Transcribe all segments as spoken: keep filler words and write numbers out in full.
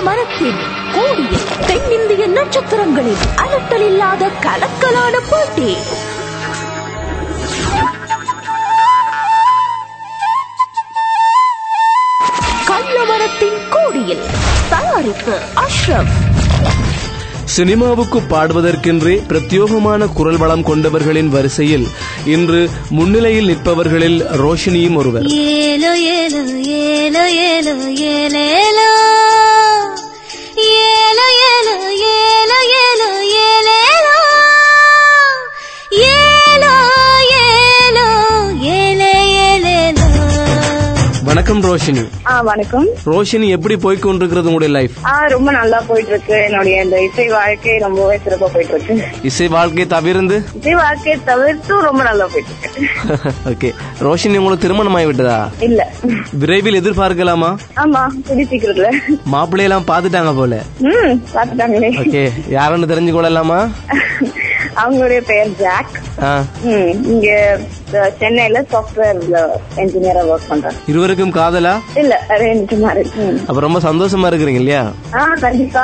மரத்தின் கோடியில் தென்னிந்திய நட்சத்திரங்களின் அலட்டல் இல்லாத கலக்கலான போட்டி. கள்ளமரத்தின் கோடியில் தயாரிப்பு அஷ்ரப். சினிமாவுக்கு பாடுவதற்கென்றே பிரத்யோகமான குரல் வளம் கொண்டவர்களின் வரிசையில் இன்று முன்னிலையில் நிற்பவர்களில் ரோஷினியும் ஒருவர். ஏலோ ஏலோ ஏலோ ஏலோ ஏலேலோ ஏலோ ஏலோ ஏலோ ஏலோ ஏலேலோ ஏலோ ஏலோ ஏலே ஏலேலோ. வணக்கம் ரோஷினி. வணக்கம் ரோஷினி, எப்படி போய்கொண்டிருக்கிறது உங்களுடைய லைஃப்? ரொம்ப நல்லா போயிட்டு இருக்கு. என்னுடைய இந்த இசை வாழ்க்கை ரொம்பவே சிறப்பா போயிட்டு இருக்கு. இசை வாழ்க்கையை தவிர்த்து இசை வாழ்க்கையை தவிர்த்து ரொம்ப நல்லா போயிட்டு இருக்கு. ஓகே ரோஷினி, உங்களுக்கு திருமணம் ஆகிவிட்டதா? இல்ல. விரைவில் எதிர்பார்க்கலாமா? ஆமா, கூடிய சீக்கிரத்துல. மாப்பிள்ளையெல்லாம் பாத்துட்டாங்க போல. ம் பாத்துட்டாங்களே. ஓகே, யாருன்னு தெரிஞ்சு கொள்ளலாமா? அவங்களுடைய பெயர் ஜாக். இங்க சென்னையில சாஃப்ட்வேர் என்ஜினியரா ஒர்க் பண்றாங்க. இருவருக்கும் காதலா? இல்ல, அரேஞ்ச் மேரேஜ். அப்ப ரொம்ப சந்தோஷமா இருக்கிறீங்க இல்லையா? கண்டிப்பா.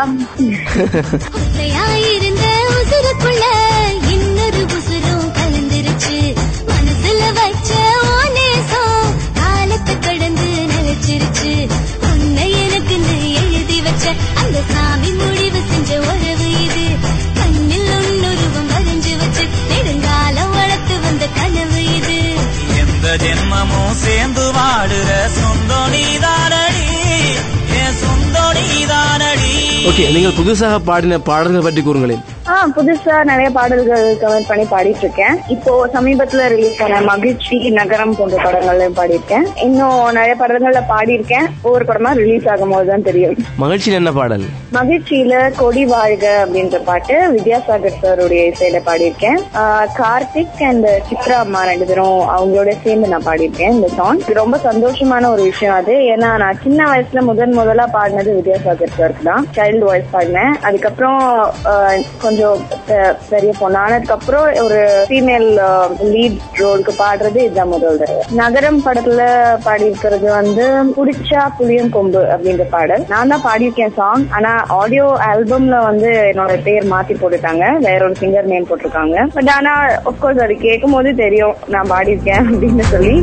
இருந்த உசுருக்குள்ள இன்னொரு உசுரும் கலந்துருச்சு. மனசுல வச்ச நேசம் காலத்தை கடந்து நினைச்சிருச்சு. உன்னை எனக்கு எழுதி வச்ச அந்த சாமி முடிவு செஞ்ச உறவு இது. கண்ணில் உன்னுருவம் வரைஞ்சு வச்சு நெடுங்காலம் வளர்த்து வந்த கனவு இது. எந்த ஜென்மமும் சேர்ந்து வாடுற சொந்தோ நீதானடி, என் சொந்தோ நீதானடி. ஓகே, நீங்கள் புதுசாக பாடின பாடல்கள் பற்றி கூறுங்களேன். புதுசா நிறைய பாடல்கள் கவர் பண்ணி பாடிட்டு இருக்கேன். இப்போ சமீபத்துல ரிலீஸ் ஆன மகிழ்ச்சி, நகரம் போன்ற படங்கள்ல பாடியிருக்கேன். இன்னும் நிறைய படங்கள்ல பாடியிருக்கேன். ஒவ்வொரு படமா ரிலீஸ் ஆகும் போதுதான் தெரியும். மகிழ்ச்சியில என்ன பாடல்? மகிழ்ச்சியில கொடி வாழ்க அப்படின்ற பாட்டு வித்யாசாகர் சாருடைய இசையில பாடியிருக்கேன். கார்த்திக் அண்ட் சித்ரா அம்மா ரெண்டு பேரும் அவங்களோட சேர்ந்து நான் பாடியிருக்கேன் இந்த சாங். ரொம்ப சந்தோஷமான ஒரு விஷயம் அது. ஏன்னா நான் சின்ன வயசுல முதன் முதலா பாடினது வித்யாசாகர் சாருக்கு தான். சைல்டு வாய்ஸ் பாடினேன். அதுக்கப்புறம் கொஞ்சம் பெரிய பொண்ணானதுக்கு அப்புறம் ஒரு ஃபீமேல் லீட் ரோலுக்கு பாடுறது இதுதான் முதல் தடவை. நகரம் படத்துல பாடி இருக்கிறது வந்து புடிச்சா புளியம் கொம்பு அப்படின்ற பாடல். நான் தான் பாடியிருக்கேன் சாங். ஆனா ஆடியோ ஆல்பம்ல வந்து என்னோட பேர் மாத்தி போட்டுட்டாங்க, வேற ஒரு சிங்கர் நேம் போட்டிருக்காங்க. பட் ஆனா ஆஃப்கோர்ஸ் அது கேட்கும் போது தெரியும் நான் பாடியிருக்கேன் அப்படின்னு சொல்லி.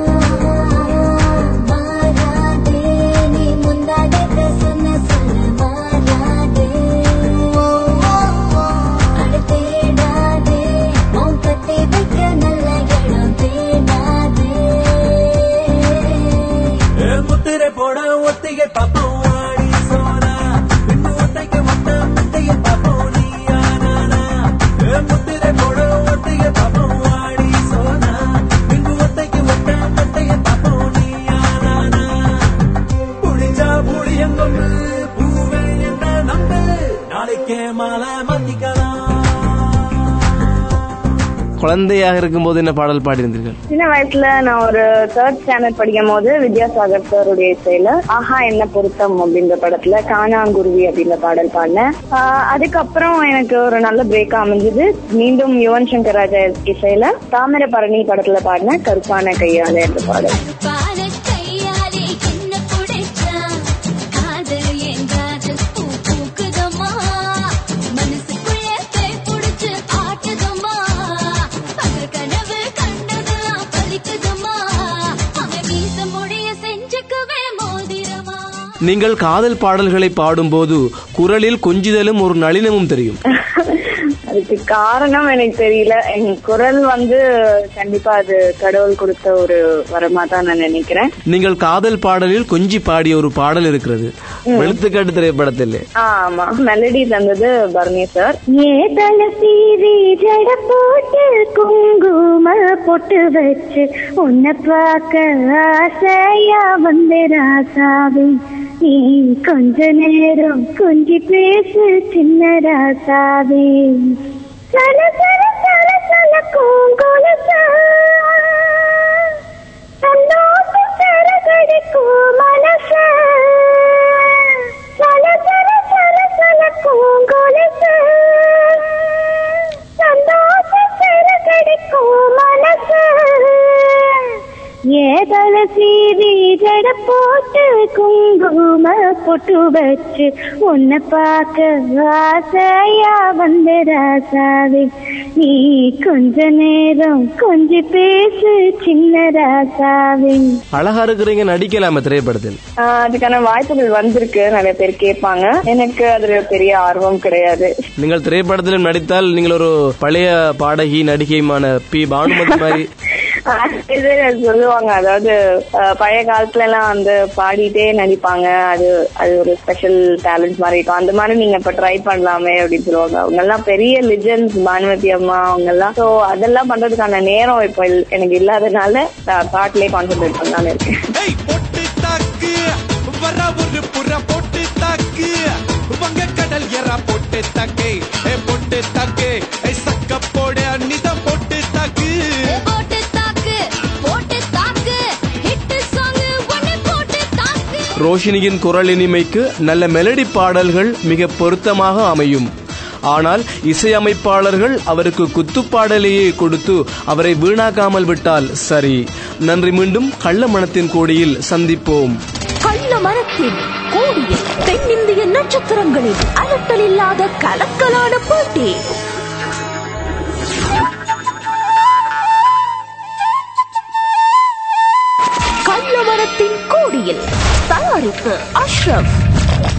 குழந்தையாக இருக்கும் போது என்ன பாடல் பாடியிருந்தீர்கள்? சின்ன வயசுல நான் ஒரு தேர்ட் ஸ்டாண்டர்ட் படிக்கும் போது வித்யாசாகர் சாருடைய இசையில ஆஹா என்ன பொருத்தம் அப்படின்ற படத்துல காணாங்குருவி அப்படின்ற பாடல் பாடினேன். அதுக்கப்புறம் எனக்கு ஒரு நல்ல பிரேக் அமைஞ்சது. மீண்டும் யுவன் சங்கர் ராஜா இசையில தாமிரபரணி படத்துல பாடின கருப்பான கையால என்ற பாடல். நீங்கள் காதல் பாடல்களை பாடும்போது குரலில் கொஞ்சிதலும் ஒரு நளினமும் தெரியும். அதுக்கு காரணம் எனக்கு தெரியல. என் குரல் வந்து கண்டிப்பா அது கடவுள் கொடுத்த ஒரு வரமா தான் நான் நினைக்கிறேன். நீங்கள் காதல் பாடலில் கொஞ்சி பாடிய ஒரு பாடல் இருக்கிறது வெளுத்துக்காட்டு திரைப்படத்தில். ஆமா, மெலடி தந்தது பர்னி சார். ஏதல சீரி ஜட போட்டு குங்கும பொட்டு வச்சு உன்னை பார்க்க ஆசையா வந்து ராசாவே, நீ கொஞ்ச நேரம் கொஞ்சி பேசு சின்ன ராசாவே. சல சல சல சல கூங்கொலசா தன்னோட்டு சரகடிக்கும் மனசா. சல சல சல சல கூங்கொலசா தன்னோட்டு சரகடிக்கும் மனசா. ஏதல சீவி ஜட போட்டு போட்டு குங்கும பொட்டு வச்சு உன்னை பார்க்க ஆசையா வந்த ராசாவே நீ கொஞ்ச நேரம் கொஞ்சம் பேசு சின்ன ராசாவே. அழகா இருக்கிறீங்க, நடிக்கலாம திரைப்படத்தில்? அதுக்கான வாய்ப்புகள் வந்திருக்கு, நிறைய பேர் கேட்பாங்க. எனக்கு அதுல பெரிய ஆர்வம் கிடையாது. நீங்கள் திரைப்படத்திலும் நடித்தால் நீங்கள் ஒரு பழைய பாடகி நடிகையுமான பி பானுமதி மாதிரி சொல்லுவாங்க. அதாவது பழைய காலத்துல எல்லாம் வந்து பாடிட்டே நடிப்பாங்க, அது அது ஒரு ஸ்பெஷல் டேலண்ட் மாதிரி இருக்கும். அந்த மாதிரி நீங்க இப்ப ட்ரை பண்ணலாமே அப்படின்னு சொல்லுவாங்க. அவங்க எல்லாம் பெரிய லிஜெண்ட்ஸ், பானுமதி அம்மா அவங்க எல்லாம். சோ அதெல்லாம் பண்றதுக்கான நேரம் இப்ப எனக்கு இல்லாதனால பாட்டிலே கான்சென்ட்ரேட் பண்ணாம இருக்கேன். ரோஷினியின் குரல் இனிமைக்கு நல்ல மெலடி பாடல்கள் மிக பொருத்தமாக அமையும். ஆனால் இசையமைப்பாளர்கள் அவருக்கு குத்துப்பாடலையே கொடுத்து அவரை வீணாக்காமல் விட்டால் சரி. நன்றி. மீண்டும் கள்ள மனத்தின் கோடியில் சந்திப்போம். கள்ள மனத்தின் கோடியில் தென்னிந்திய நட்சத்திரங்களின் அலட்டல் இல்லாத கலக்கலான போட்டி. கள்ள மனத்தின் கோடியில் தயாரிப்பு அஷ்ரப்.